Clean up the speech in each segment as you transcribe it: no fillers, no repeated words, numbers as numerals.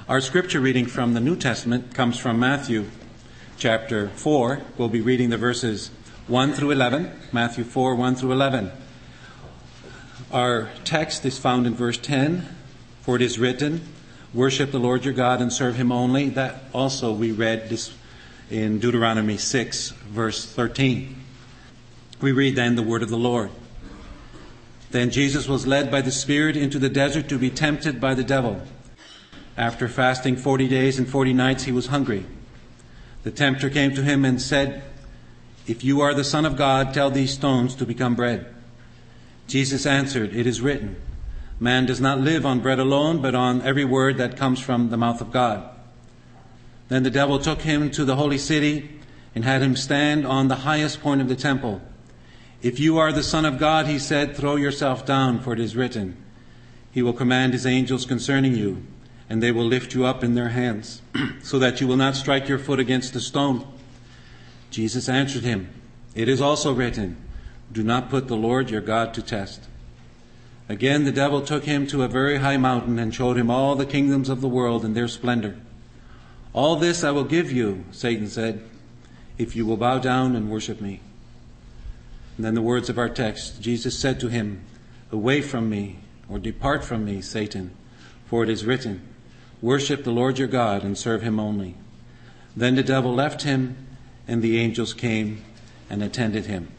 Our scripture reading from the New Testament comes from Matthew chapter 4. We'll be reading the verses 1 through 11. Matthew 4, 1 through 11. Our text is found in verse 10. For it is written, worship the Lord your God and serve him only. That also we read this in Deuteronomy 6, verse 13. We read then the word of the Lord. Then Jesus was led by the Spirit into the desert to be tempted by the devil. After fasting 40 days and 40 nights, he was hungry. The tempter came to him and said, if you are the Son of God, tell these stones to become bread. Jesus answered, it is written, man does not live on bread alone, but on every word that comes from the mouth of God. Then the devil took him to the holy city and had him stand on the highest point of the temple. If you are the Son of God, he said, throw yourself down, for it is written, he will command his angels concerning you, and they will lift you up in their hands, so that you will not strike your foot against a stone. Jesus answered him, it is also written, do not put the Lord your God to test. Again the devil took him to a very high mountain and showed him all the kingdoms of the world and their splendor. All this I will give you, Satan said, if you will bow down and worship me. And then the words of our text, Jesus said to him, away from me, or depart from me, Satan, for it is written, worship the Lord your God and serve him only. Then the devil left him, and the angels came and attended him.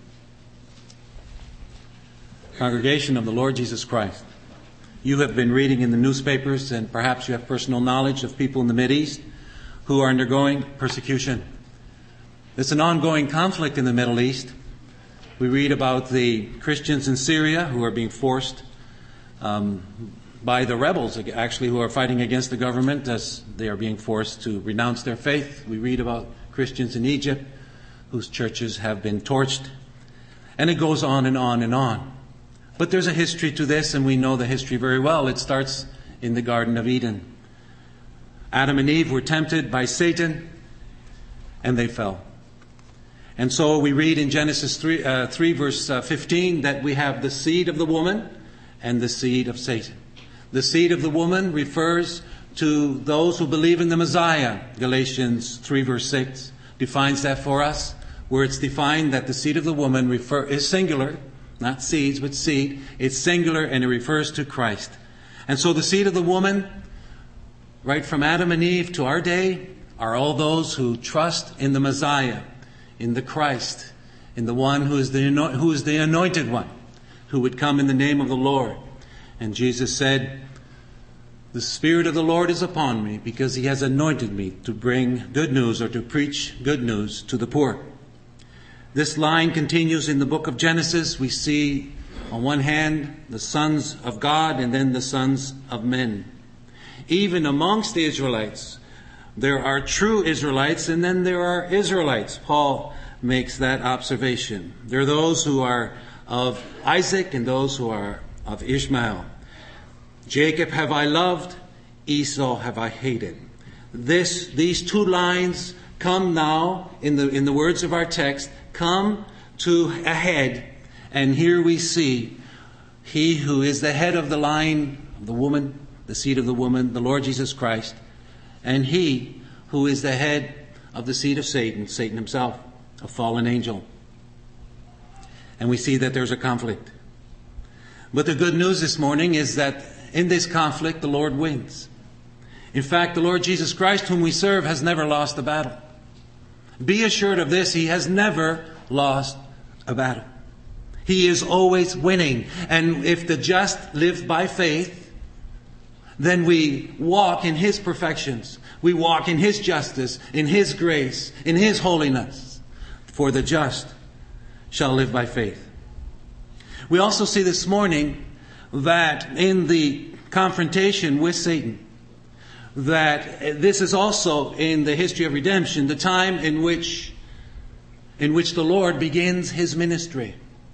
Congregation of the Lord Jesus Christ, you have been reading in the newspapers, and perhaps you have personal knowledge of people in the Mideast who are undergoing persecution. It's an ongoing conflict in the Middle East. We read about the Christians in Syria who are being forced by the rebels, actually, who are fighting against the government as they are being forced to renounce their faith. We read about Christians in Egypt whose churches have been torched. And it goes on and on and on. But there's a history to this, and we know the history very well. It starts in the Garden of Eden. Adam and Eve were tempted by Satan, and they fell. And so we read in Genesis 3 verse 15, that we have the seed of the woman and the seed of Satan. The seed of the woman refers to those who believe in the Messiah. Galatians 3 verse 6 defines that for us, where it's defined that the seed of the woman is singular, not seeds, but seed. It's singular, and it refers to Christ. And so the seed of the woman, right from Adam and Eve to our day, are all those who trust in the Messiah, in the Christ, in the one who is the anointed one, who would come in the name of the Lord. And Jesus said, the Spirit of the Lord is upon me, because he has anointed me to bring good news, or to preach good news to the poor. This line continues in the book of Genesis. We see on one hand the sons of God, and then the sons of men. Even amongst the Israelites, there are true Israelites, and then there are Israelites. Paul makes that observation. There are those who are of Isaac and those who are of Ishmael. Jacob have I loved, Esau have I hated. These two lines come now, in the words of our text, come to a head. And here we see he who is the head of the line of the woman, the seed of the woman, the Lord Jesus Christ, and he who is the head of the seed of Satan, Satan himself, a fallen angel. And we see that there's a conflict. But the good news this morning is that in this conflict, the Lord wins. In fact, the Lord Jesus Christ, whom we serve, has never lost a battle. Be assured of this, he has never lost a battle. He is always winning. And if the just live by faith, then we walk in his perfections. We walk in his justice, in his grace, in his holiness. For the just shall live by faith. We also see this morning that in the confrontation with Satan, that this is also in the history of redemption, the time in which the Lord begins his ministry.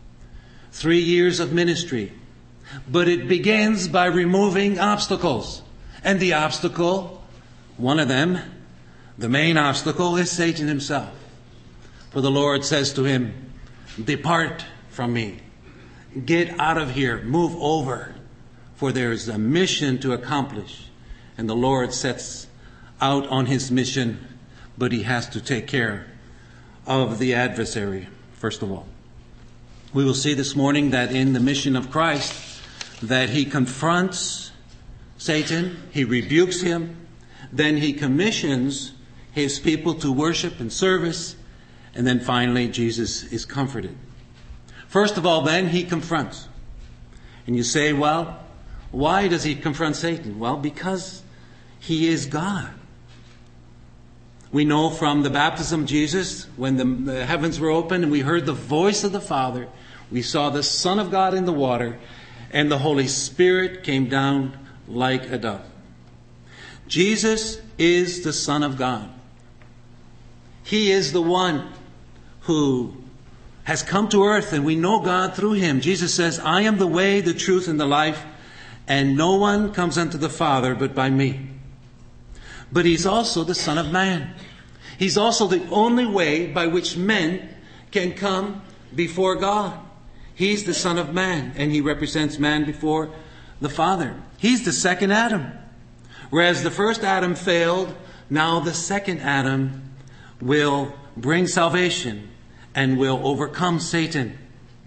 3 years of ministry. But it begins by removing obstacles. And the obstacle, one of them, the main obstacle, is Satan himself. For the Lord says to him, depart from me. Get out of here. Move over. For there is a mission to accomplish. And the Lord sets out on his mission, but he has to take care of the adversary, first of all. We will see this morning that in the mission of Christ, that he confronts Satan, he rebukes him, then he commissions his people to worship and service, and then finally Jesus is comforted. First of all, then, he confronts. And you say, well, why does he confront Satan? Well, because he is God. We know from the baptism of Jesus, when the heavens were opened and we heard the voice of the Father, we saw the Son of God in the water, and the Holy Spirit came down like a dove. Jesus is the Son of God. He is the one who has come to earth, and we know God through him. Jesus says, I am the way, the truth, and the life, and no one comes unto the Father but by me. But he's also the Son of Man. He's also the only way by which men can come before God. He's the Son of Man, and he represents man before the Father. He's the second Adam. Whereas the first Adam failed, now the second Adam will bring salvation and will overcome Satan.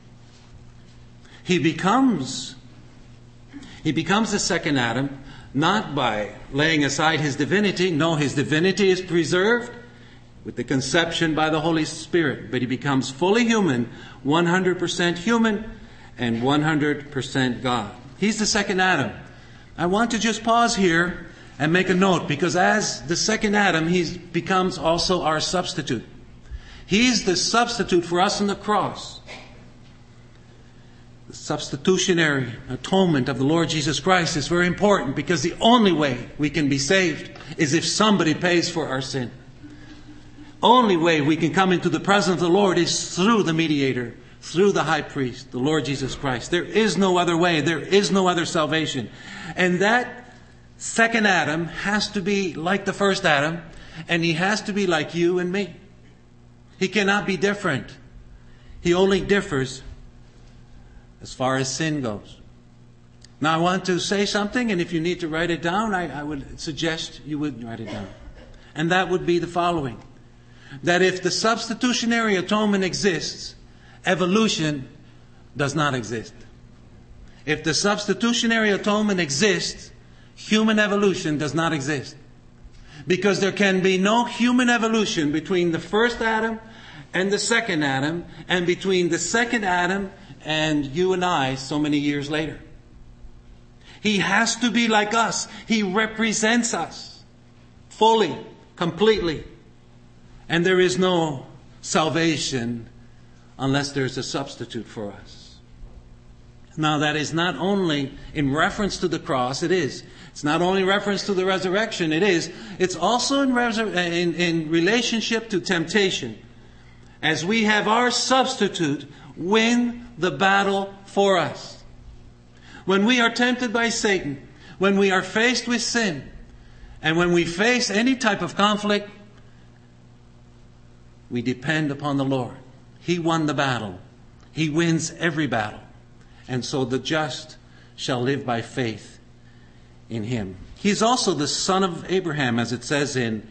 He becomes the second Adam, not by laying aside his divinity. No, his divinity is preserved with the conception by the Holy Spirit. But he becomes fully human, 100% human, and 100% God. He's the second Adam. I want to just pause here and make a note, because as the second Adam, he becomes also our substitute. He's the substitute for us on the cross. The substitutionary atonement of the Lord Jesus Christ is very important, because the only way we can be saved is if somebody pays for our sin. Only way we can come into the presence of the Lord is through the mediator, through the high priest, the Lord Jesus Christ. There is no other way. There is no other salvation. And that second Adam has to be like the first Adam, and he has to be like you and me. He cannot be different. He only differs as far as sin goes. Now I want to say something, and if you need to write it down, I would suggest you would write it down. And that would be the following. That if the substitutionary atonement exists, evolution does not exist. If the substitutionary atonement exists, human evolution does not exist. Because there can be no human evolution between the first Adam and the second Adam, and between the second Adam and you and I so many years later. He has to be like us. He represents us fully, completely. And there is no salvation unless there's a substitute for us. Now that is not only in reference to the cross, it is. It's not only in reference to the resurrection, it is. It's also in relationship to temptation. As we have our substitute win the battle for us. When we are tempted by Satan, when we are faced with sin, and when we face any type of conflict, we depend upon the Lord. He won the battle. He wins every battle. And so the just shall live by faith in him. He's also the son of Abraham, as it says in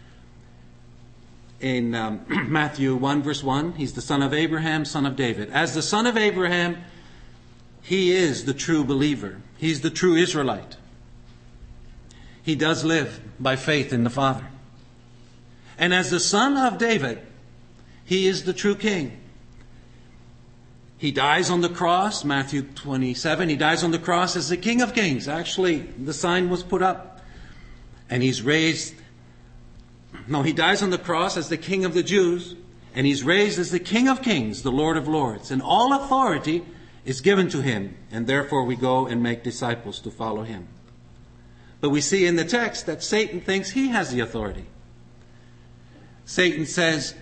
Matthew 1 verse 1. He's the son of Abraham, son of David. As the son of Abraham, he is the true believer. He's the true Israelite. He does live by faith in the Father. And as the son of David, he is the true king. He dies on the cross, Matthew 27. He dies on the cross as the King of Kings. Actually, the sign was put up. And he's raised. No, he dies on the cross as the King of the Jews. And he's raised as the King of Kings, the Lord of Lords. And all authority is given to him. And therefore we go and make disciples to follow him. But we see in the text that Satan thinks he has the authority. Satan says,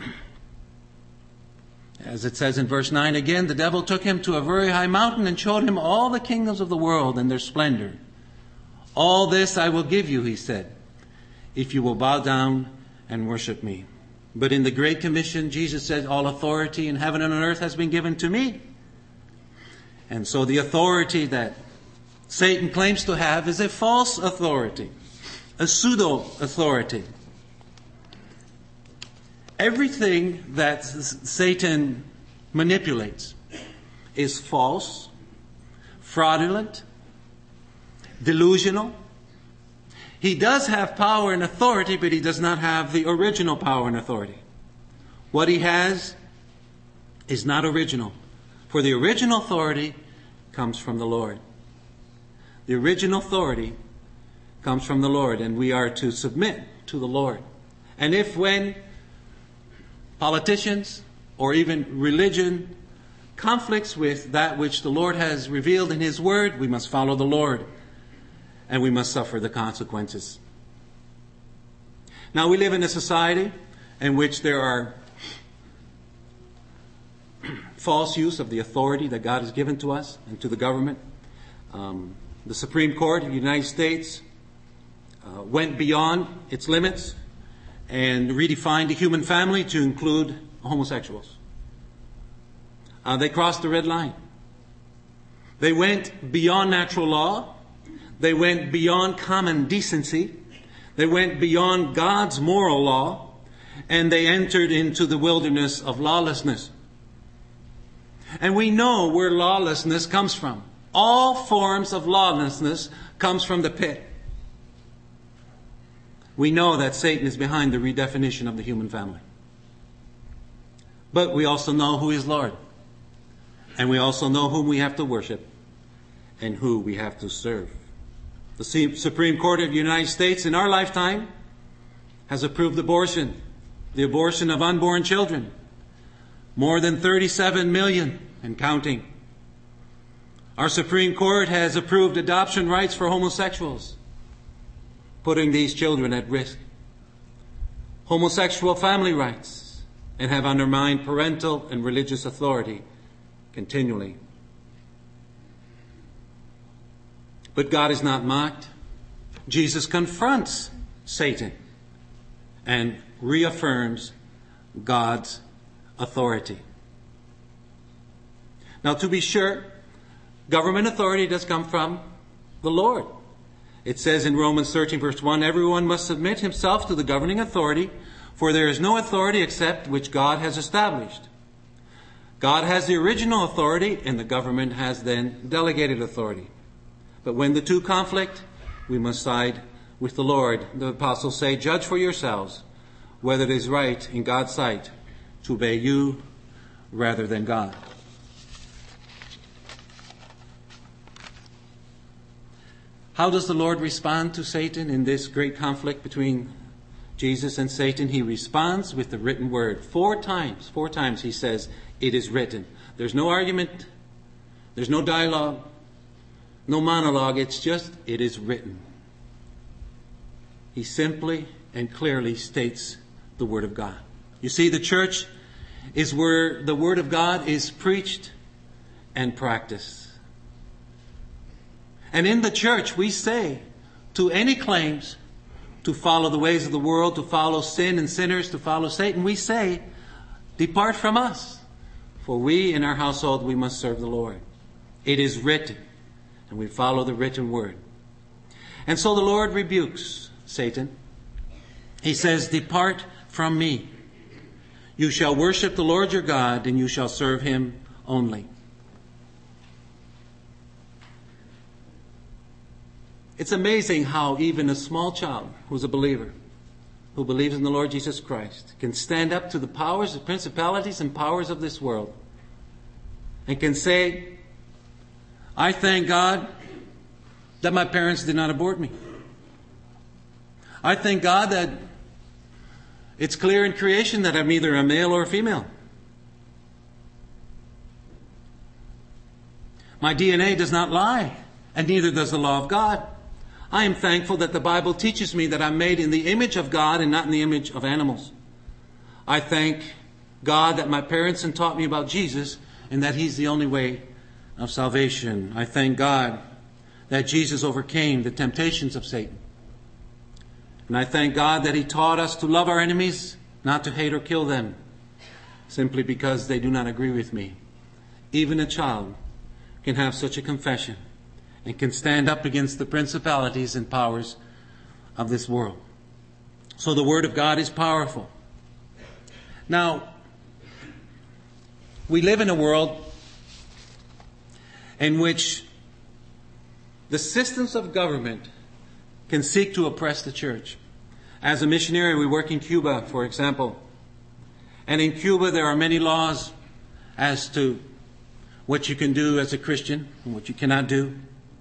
as it says in verse 9 again, the devil took him to a very high mountain and showed him all the kingdoms of the world and their splendor. All this I will give you, he said, if you will bow down and worship me. But in the Great Commission, Jesus said, all authority in heaven and on earth has been given to me. And so the authority that Satan claims to have is a false authority. a pseudo-authority. Everything that Satan manipulates is false, fraudulent, delusional. He does have power and authority, but he does not have the original power and authority. What he has is not original. For the original authority comes from the Lord. The original authority comes from the Lord, and we are to submit to the Lord. And if when politicians or even religion conflicts with that which the Lord has revealed in His Word, we must follow the Lord, and we must suffer the consequences. Now, we live in a society in which there are false use of the authority that God has given to us and to the government. The Supreme Court of the United States went beyond its limits and redefined the human family to include homosexuals. They crossed the red line. They went beyond natural law. They went beyond common decency. They went beyond God's moral law. And they entered into the wilderness of lawlessness. And we know where lawlessness comes from. All forms of lawlessness comes from the pit. We know that Satan is behind the redefinition of the human family. But we also know who is Lord. And we also know whom we have to worship and who we have to serve. The Supreme Court of the United States in our lifetime has approved abortion, the abortion of unborn children. More than 37 million and counting. Our Supreme Court has approved adoption rights for homosexuals, putting these children at risk. Homosexual family rights, and have undermined parental and religious authority continually. But God is not mocked. Jesus confronts Satan and reaffirms God's authority. Now, to be sure, government authority does come from the Lord. It says in Romans 13, verse 1, everyone must submit himself to the governing authority, for there is no authority except which God has established. God has the original authority, and the government has then delegated authority. But when the two conflict, we must side with the Lord. The apostles say, judge for yourselves whether it is right in God's sight to obey you rather than God. How does the Lord respond to Satan in this great conflict between Jesus and Satan? He responds with the written word. Four times he says, it is written. There's no argument. There's no dialogue. No monologue. It's just, it is written. He simply and clearly states the Word of God. You see, the church is where the Word of God is preached and practiced. And in the church, we say to any claims to follow the ways of the world, to follow sin and sinners, to follow Satan, we say, depart from us. For we in our household, we must serve the Lord. It is written, and we follow the written word. And so the Lord rebukes Satan. He says, depart from me. You shall worship the Lord your God, and you shall serve him only. It's amazing how even a small child who's a believer, who believes in the Lord Jesus Christ, can stand up to the powers, the principalities and powers of this world and can say, I thank God that my parents did not abort me. I thank God that it's clear in creation that I'm either a male or a female. My DNA does not lie, and neither does the law of God. I am thankful that the Bible teaches me that I'm made in the image of God and not in the image of animals. I thank God that my parents had taught me about Jesus and that He's the only way of salvation. I thank God that Jesus overcame the temptations of Satan. And I thank God that He taught us to love our enemies, not to hate or kill them, simply because they do not agree with me. Even a child can have such a confession and can stand up against the principalities and powers of this world. So the Word of God is powerful. Now, we live in a world in which the systems of government can seek to oppress the church. As a missionary, we work in Cuba, for example. And in Cuba, there are many laws as to what you can do as a Christian and what you cannot do.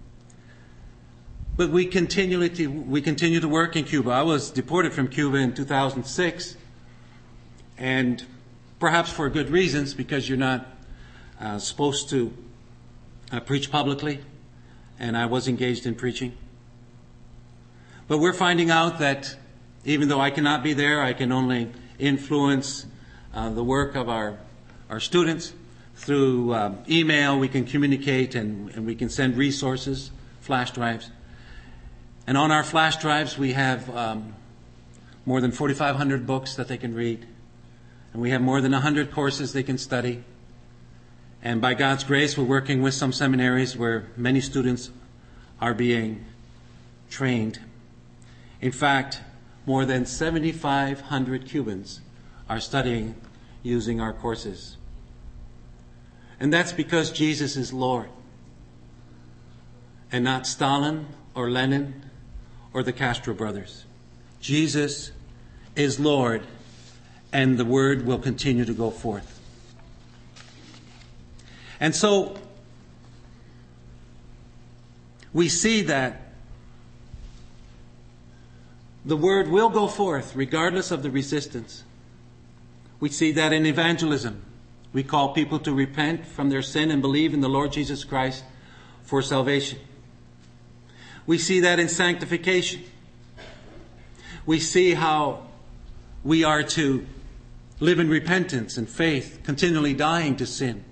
But we continue to work in Cuba. I was deported from Cuba in 2006, and perhaps for good reasons, because you're not supposed to preach publicly, and I was engaged in preaching. But we're finding out that even though I cannot be there, I can only influence the work of our students. Through email, we can communicate and we can send resources, flash drives. And on our flash drives, we have more than 4,500 books that they can read. And we have more than 100 courses they can study. And by God's grace, we're working with some seminaries where many students are being trained. In fact, more than 7,500 Cubans are studying using our courses. And that's because Jesus is Lord. And not Stalin or Lenin or the Castro brothers. Jesus is Lord, and the Word will continue to go forth. And so, we see that the Word will go forth regardless of the resistance. We see that in evangelism. We call people to repent from their sin and believe in the Lord Jesus Christ for salvation. We see that in sanctification. We see how we are to live in repentance and faith, continually dying to sin.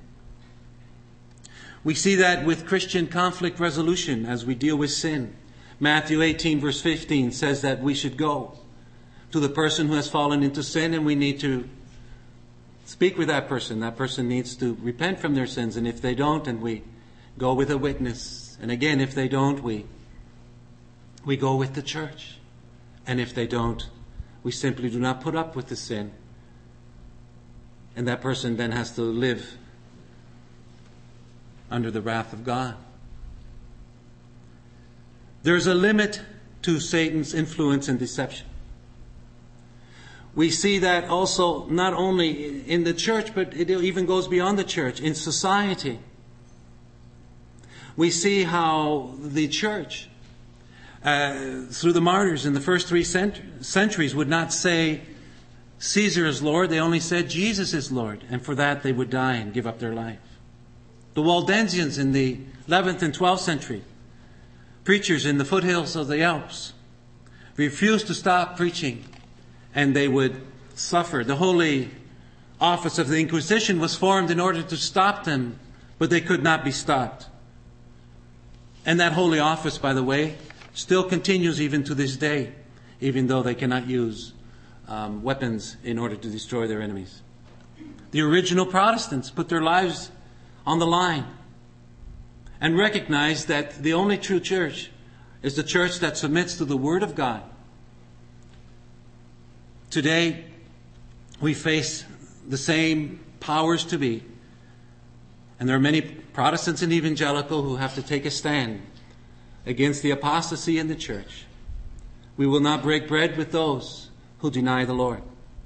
We see that with Christian conflict resolution as we deal with sin. Matthew 18 verse 15 says that we should go to the person who has fallen into sin, and we need to speak with that person. That person needs to repent from their sins, and if they don't, then we go with a witness. And again, if they don't, we go with the church. And if they don't, we simply do not put up with the sin. And that person then has to live under the wrath of God. There's a limit to Satan's influence and deception. We see that also not only in the church, but it even goes beyond the church, in society. We see how the church, through the martyrs in the first 3 centuries, would not say Caesar is Lord. They only said Jesus is Lord. And for that they would die and give up their life. The Waldensians in the 11th and 12th century, preachers in the foothills of the Alps, refused to stop preaching, and they would suffer. The Holy Office of the Inquisition was formed in order to stop them, but they could not be stopped. And that Holy Office, by the way, still continues even to this day, even though they cannot use weapons in order to destroy their enemies. The original Protestants put their lives on the line and recognized that the only true church is the church that submits to the Word of God. Today, we face the same powers to be, and there are many Protestants and evangelical who have to take a stand against the apostasy in the church. We will not break bread with those who deny the Lord.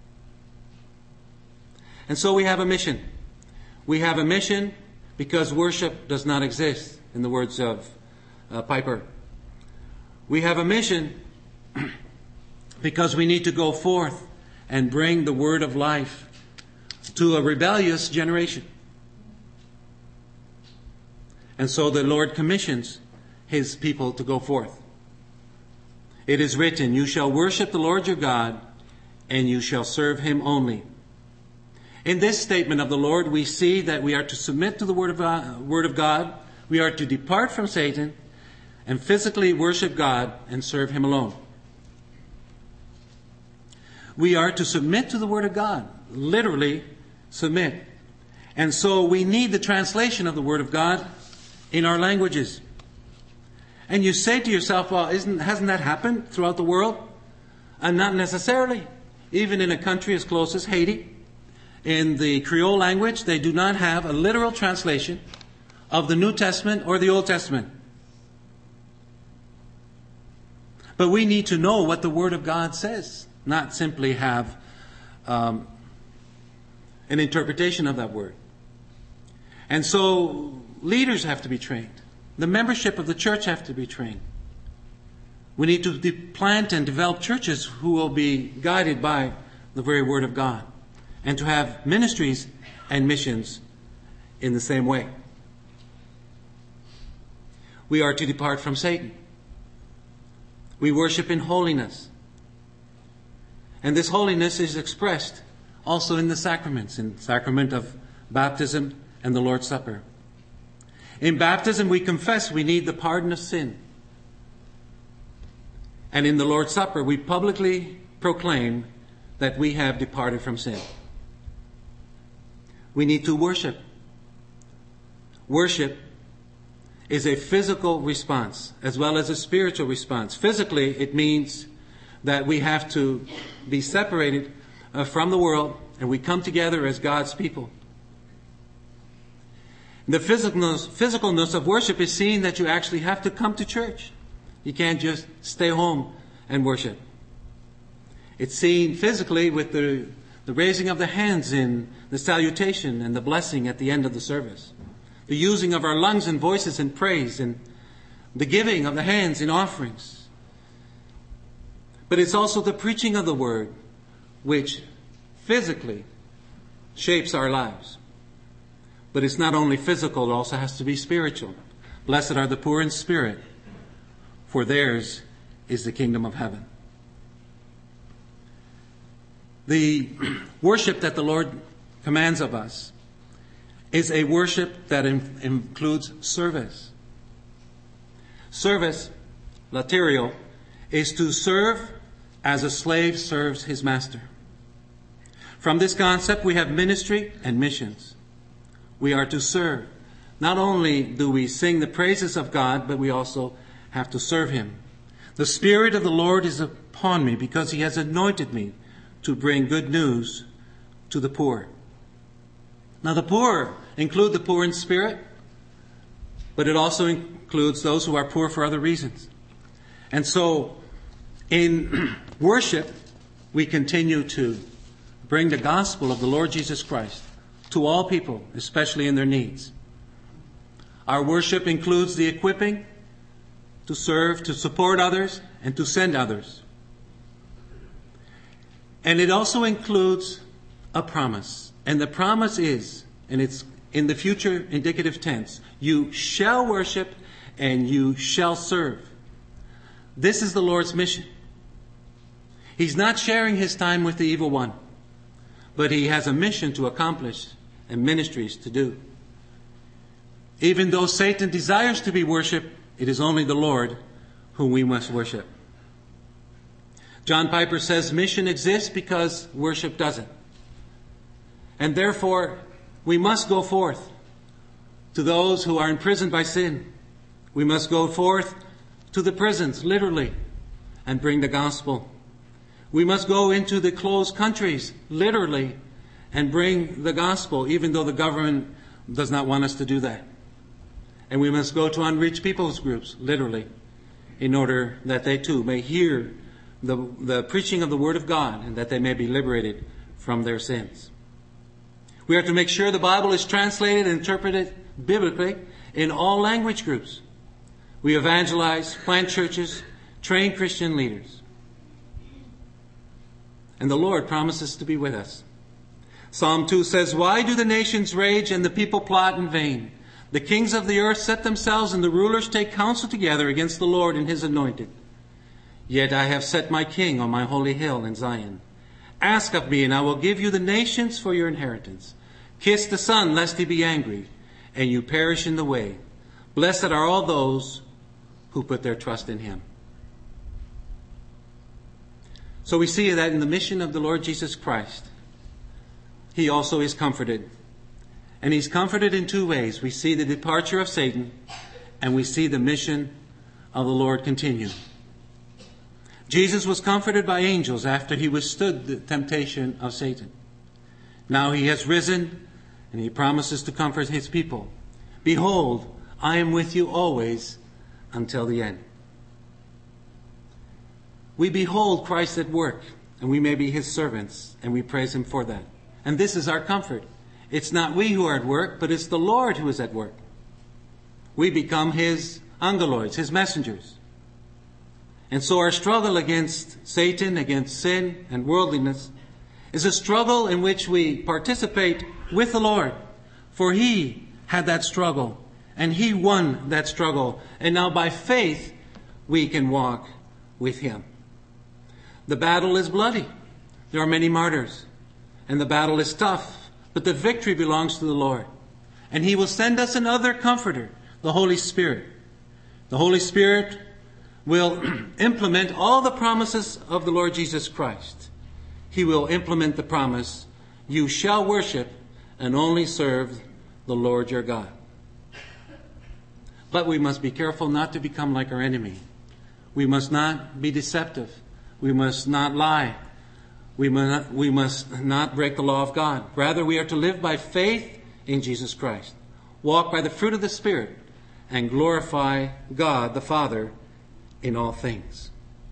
And so we have a mission. We have a mission because worship does not exist, in the words of Piper. We have a mission because we need to go forth and bring the word of life to a rebellious generation. And so the Lord commissions His people to go forth. It is written, "You shall worship the Lord your God, and you shall serve Him only." In this statement of the Lord, we see that we are to submit to the Word of God. We are to depart from Satan and physically worship God and serve Him alone. We are to submit to the Word of God, literally submit. And so we need the translation of the Word of God in our languages. And you say to yourself, well, hasn't that happened throughout the world? And not necessarily. Even in a country as close as Haiti, in the Creole language, they do not have a literal translation of the New Testament or the Old Testament. But we need to know what the Word of God says, not simply have an interpretation of that Word. And so leaders have to be trained. The membership of the church have to be trained. We need to plant and develop churches who will be guided by the very Word of God, and to have ministries and missions in the same way. We are to depart from Satan. We worship in holiness. And this holiness is expressed also in the sacraments, in the sacrament of baptism and the Lord's Supper. In baptism, we confess we need the pardon of sin. And in the Lord's Supper, we publicly proclaim that we have departed from sin. We need to worship. Worship is a physical response as well as a spiritual response. Physically, it means that we have to be separated from the world, and we come together as God's people. The physicalness of worship is seen that you actually have to come to church. You can't just stay home and worship. It's seen physically with the raising of the hands in the salutation and the blessing at the end of the service. The using of our lungs and voices in praise, and the giving of the hands in offerings. But it's also the preaching of the Word which physically shapes our lives. But it's not only physical, it also has to be spiritual. Blessed are the poor in spirit, for theirs is the kingdom of heaven. The worship that the Lord commands of us is a worship that includes service. Service, laterio, is to serve as a slave serves his master. From this concept, we have ministry and missions. We are to serve. Not only do we sing the praises of God, but we also have to serve Him. The Spirit of the Lord is upon me because He has anointed me to bring good news to the poor. Now the poor include the poor in spirit, but it also includes those who are poor for other reasons. And so in worship, we continue to bring the gospel of the Lord Jesus Christ to all people, especially in their needs. Our worship includes the equipping to serve, to support others, and to send others. And it also includes a promise. And the promise is, and it's in the future indicative tense, you shall worship and you shall serve. This is the Lord's mission. He's not sharing His time with the evil one, but He has a mission to accomplish and ministries to do. Even though Satan desires to be worshipped, it is only the Lord whom we must worship. John Piper says mission exists because worship doesn't. And therefore, we must go forth to those who are imprisoned by sin. We must go forth to the prisons, literally, and bring the gospel. We must go into the closed countries, literally, and bring the gospel, even though the government does not want us to do that. And we must go to unreached people's groups, literally, in order that they too may hear the preaching of the Word of God and that they may be liberated from their sins. We are to make sure the Bible is translated and interpreted biblically in all language groups. We evangelize, plant churches, train Christian leaders. And the Lord promises to be with us. Psalm 2 says, "Why do the nations rage and the people plot in vain? The kings of the earth set themselves and the rulers take counsel together against the Lord and His anointed. Yet I have set my king on my holy hill in Zion. Ask of me, and I will give you the nations for your inheritance. Kiss the Son, lest He be angry, and you perish in the way. Blessed are all those who put their trust in Him." So we see that in the mission of the Lord Jesus Christ, He also is comforted. And He's comforted in two ways. We see the departure of Satan, and we see the mission of the Lord continue. Jesus was comforted by angels after he withstood the temptation of Satan. Now he has risen, and he promises to comfort his people. Behold, I am with you always until the end. We behold Christ at work, and we may be his servants, and we praise him for that. And this is our comfort. It's not we who are at work, but it's the Lord who is at work. We become his angeloids, his messengers. And so our struggle against Satan, against sin and worldliness, is a struggle in which we participate with the Lord. For he had that struggle, and he won that struggle. And now by faith, we can walk with him. The battle is bloody. There are many martyrs. And the battle is tough. But the victory belongs to the Lord. And he will send us another comforter, the Holy Spirit. The Holy Spirit will implement all the promises of the Lord Jesus Christ. He will implement the promise, you shall worship and only serve the Lord your God. But we must be careful not to become like our enemy. We must not be deceptive. We must not lie. We must not break the law of God. Rather, we are to live by faith in Jesus Christ, walk by the fruit of the Spirit, and glorify God the Father in all things.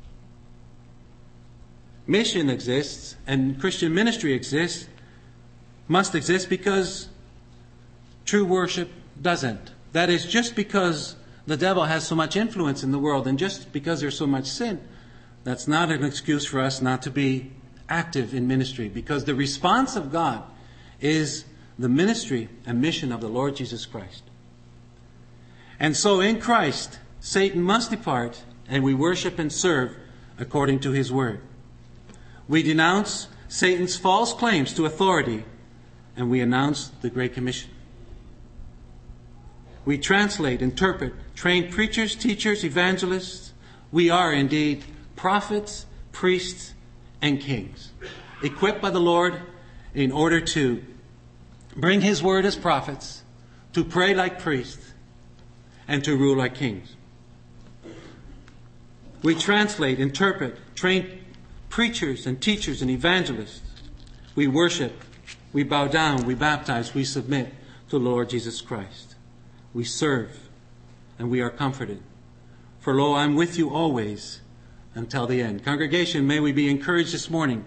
Mission exists, and Christian ministry exists, must exist because true worship doesn't. That is, just because the devil has so much influence in the world, and just because there's so much sin, that's not an excuse for us not to be active in ministry, because the response of God is the ministry and mission of the Lord Jesus Christ. And so in Christ, Satan must depart, and we worship and serve according to his word. We denounce Satan's false claims to authority, and we announce the Great Commission. We translate, interpret, train preachers, teachers, evangelists. We are indeed prophets, priests, and kings, equipped by the Lord in order to bring his word as prophets, to pray like priests, and to rule like kings. We translate, interpret, train preachers and teachers and evangelists. We worship, we bow down, we baptize, we submit to the Lord Jesus Christ. We serve, and we are comforted. For lo, I'm with you always until the end. Congregation, may we be encouraged this morning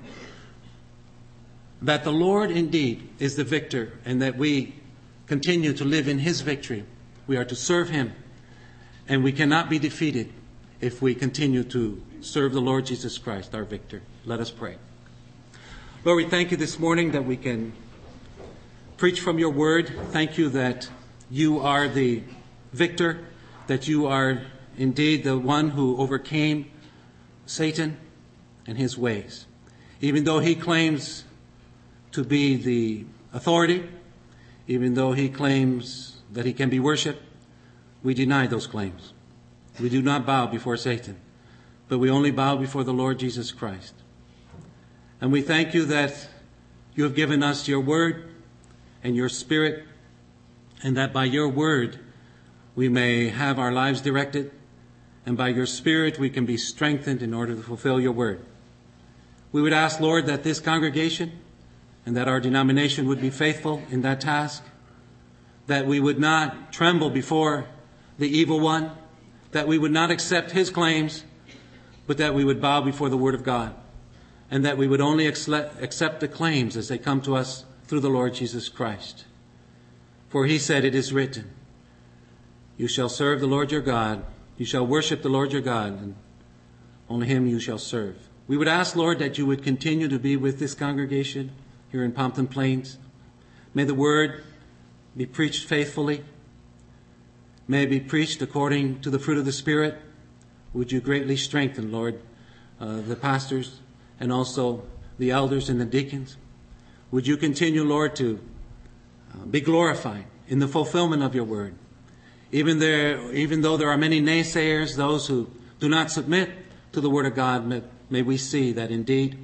that the Lord indeed is the victor, and that we continue to live in his victory. We are to serve him, and we cannot be defeated if we continue to serve the Lord Jesus Christ, our victor. Let us pray. Lord, we thank you this morning that we can preach from your word. Thank you that you are the victor, that you are indeed the one who overcame Satan and his ways. Even though he claims to be the authority, even though he claims that he can be worshipped, we deny those claims. We do not bow before Satan, but we only bow before the Lord Jesus Christ. And we thank you that you have given us your word and your spirit, and that by your word we may have our lives directed, and by your spirit we can be strengthened in order to fulfill your word. We would ask, Lord, that this congregation and that our denomination would be faithful in that task, that we would not tremble before the evil one, that we would not accept his claims, but that we would bow before the word of God, and that we would only accept the claims as they come to us through the Lord Jesus Christ. For he said, it is written, you shall serve the Lord your God, you shall worship the Lord your God, and only him you shall serve. We would ask, Lord, that you would continue to be with this congregation here in Pompton Plains. May the word be preached faithfully. May it be preached according to the fruit of the Spirit. Would you greatly strengthen, Lord, the pastors and also the elders and the deacons. Would you continue, Lord, to be glorified in the fulfillment of your word. Even though there are many naysayers, those who do not submit to the word of God, may we see that indeed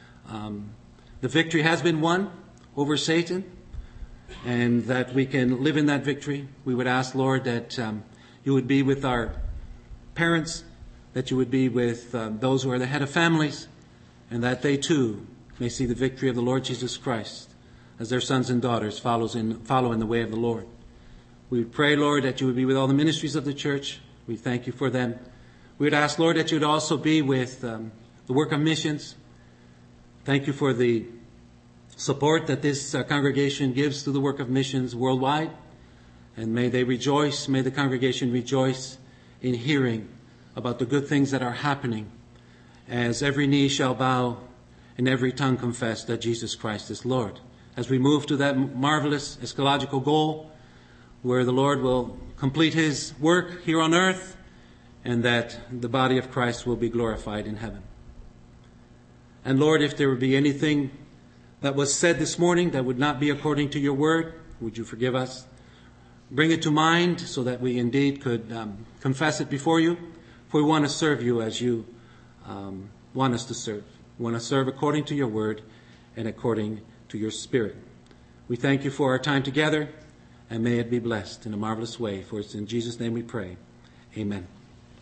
the victory has been won over Satan, and that we can live in that victory. We would ask, Lord, that you would be with our parents, that you would be with those who are the head of families, and that they too may see the victory of the Lord Jesus Christ as their sons and daughters follow in the way of the Lord. We would pray, Lord, that you would be with all the ministries of the church. We thank you for them. We would ask, Lord, that you would also be with the work of missions. Thank you for the support that this congregation gives to the work of missions worldwide. And may they rejoice, may the congregation rejoice in hearing about the good things that are happening, as every knee shall bow and every tongue confess that Jesus Christ is Lord. As we move to that marvelous eschatological goal, where the Lord will complete his work here on earth, and that the body of Christ will be glorified in heaven. And Lord, if there would be anything that was said this morning that would not be according to your word, would you forgive us? Bring it to mind so that we indeed could confess it before you. For we want to serve you as you want us to serve. We want to serve according to your word and according to your spirit. We thank you for our time together, and may it be blessed in a marvelous way. For it's in Jesus' name we pray. Amen.